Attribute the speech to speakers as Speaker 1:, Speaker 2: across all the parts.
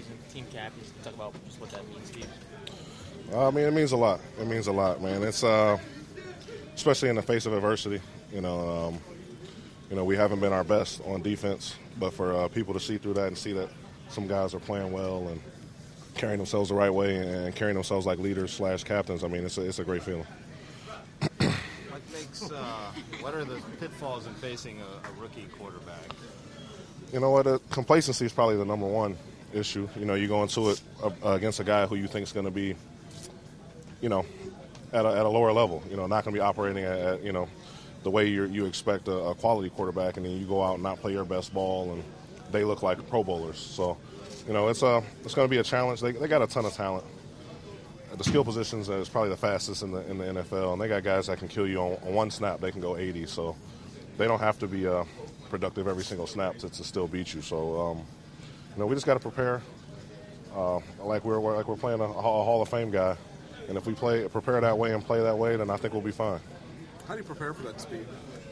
Speaker 1: season, team captain. Talk about just what that means to you.
Speaker 2: I mean, it means a lot. It means a lot, man. It's especially in the face of adversity. We haven't been our best on defense, but for people to see through that and see that some guys are playing well and carrying themselves the right way and carrying themselves like leaders / captains, I mean, it's a great feeling.
Speaker 3: What are the pitfalls in facing a rookie quarterback?
Speaker 2: You know what? Complacency is probably the number one issue. You go into it against a guy who you think is going to be, at a lower level. Not going to be operating at the way you expect a quality quarterback, and then you go out and not play your best ball, and they look like Pro Bowlers. So, it's going to be a challenge. They got a ton of talent. The skill positions is probably the fastest in the NFL, and they got guys that can kill you on one snap. They can go 80, so they don't have to be productive every single snap to still beat you. So, we just got to prepare like we're playing a Hall of Fame guy, and if we prepare that way and play that way, then I think we'll be fine.
Speaker 4: How do you prepare for that speed?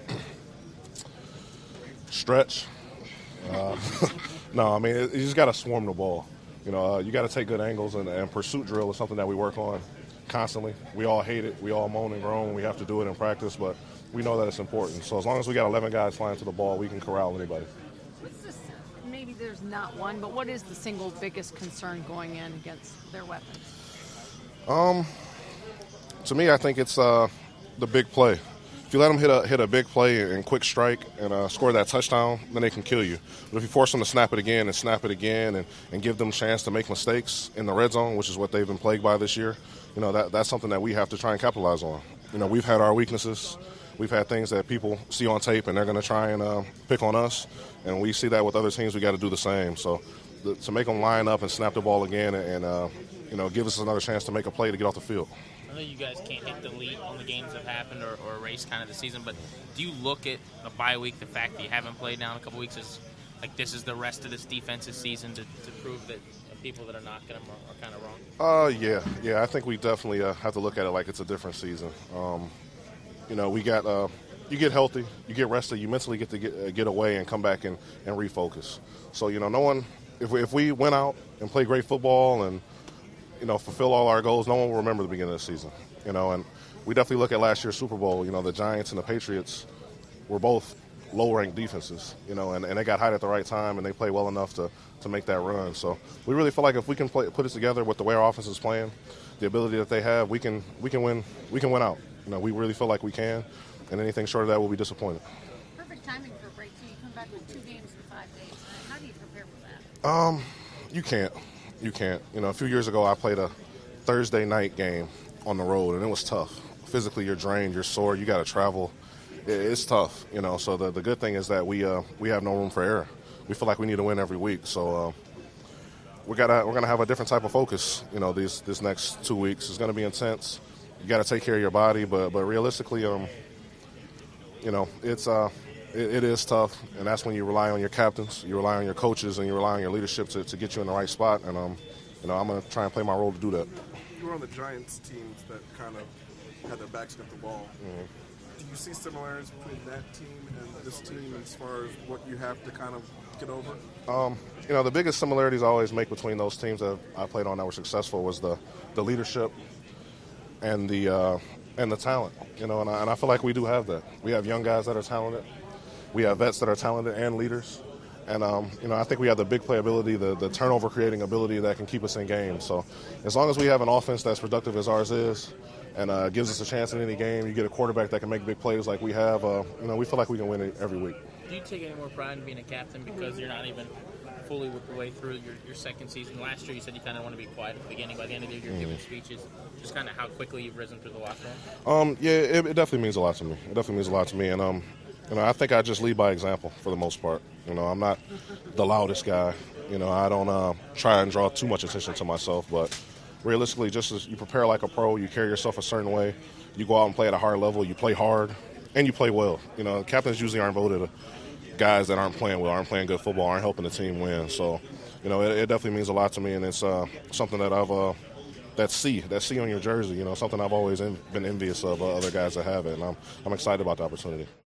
Speaker 2: Stretch. No, I mean, you just got to swarm the ball. You got to take good angles, and pursuit drill is something that we work on constantly. We all hate it. We all moan and groan. We have to do it in practice, but we know that it's important. So as long as we got 11 guys flying to the ball, we can corral anybody.
Speaker 5: Maybe there's not one, but what is the single biggest concern going in against their weapons?
Speaker 2: To me, I think it's the big play. If you let them hit a big play and quick strike and score that touchdown, then they can kill you. But if you force them to snap it again and give them a chance to make mistakes in the red zone, which is what they've been plagued by this year, that's something that we have to try and capitalize on. We've had our weaknesses. We've had things that people see on tape, and they're going to try and pick on us. And we see that with other teams. We got to do the same. So to make them line up and snap the ball again and give us another chance to make a play to get off the field.
Speaker 1: I know you guys can't hit delete on the games that have happened or erase kind of the season, but do you look at the bye week, the fact that you haven't played now in a couple weeks, as like this is the rest of this defensive season to prove that people that are knocking them are kind of wrong?
Speaker 2: Yeah. I think we definitely have to look at it like it's a different season. We got you get healthy, you get rested, you mentally get to get away and come back and refocus. So no one, if we went out and played great football and fulfill all our goals, no one will remember the beginning of the season. And we definitely look at last year's Super Bowl. The Giants and the Patriots were both low-ranked defenses, and they got hot at the right time, and they played well enough to make that run. So we really feel like if we can put it together with the way our offense is playing, the ability that they have, we can win out. We really feel like we can, and anything short of that, we'll be disappointed.
Speaker 5: Perfect timing for a break, too. You come back with 2 games in 5 days. How do you prepare for that?
Speaker 2: You can't. A few years ago, I played a Thursday night game on the road, and it was tough. Physically, you're drained, you're sore, you got to travel. It's tough, So the good thing is that we have no room for error. We feel like we need to win every week, so we're gonna have a different type of focus. This next 2 weeks is gonna be intense. You got to take care of your body, but realistically, it is tough, and that's when you rely on your captains, you rely on your coaches, and you rely on your leadership to get you in the right spot. And I'm going to try and play my role to do that.
Speaker 4: You were on the Giants teams that kind of had their backs against the wall.
Speaker 2: Mm-hmm.
Speaker 4: Do you see similarities between that team and this team as far as what you have to kind of get over?
Speaker 2: The biggest similarities I always make between those teams that I played on that were successful was the leadership and the talent. And I feel like we do have that. We have young guys that are talented. We have vets that are talented and leaders. And, I think we have the big play ability, the turnover creating ability that can keep us in games. So as long as we have an offense that's productive as ours is and gives us a chance in any game, you get a quarterback that can make big plays like we have, we feel like we can win it every week.
Speaker 1: Do you take any more pride in being a captain because you're not even fully the way through your second season? Last year you said you kind of want to be quiet at the beginning. By the end of the year you're giving speeches. Just kind of how quickly you've risen through the locker room?
Speaker 2: It definitely means a lot to me. It definitely means a lot to me. And, I think I just lead by example for the most part. I'm not the loudest guy. I don't try and draw too much attention to myself. But realistically, just as you prepare like a pro, you carry yourself a certain way. You go out and play at a higher level. You play hard, and you play well. Captains usually aren't voted guys that aren't playing well, aren't playing good football, aren't helping the team win. So, it definitely means a lot to me, and it's something that I've that C on your jersey. Something I've always been envious of other guys that have it, and I'm excited about the opportunity.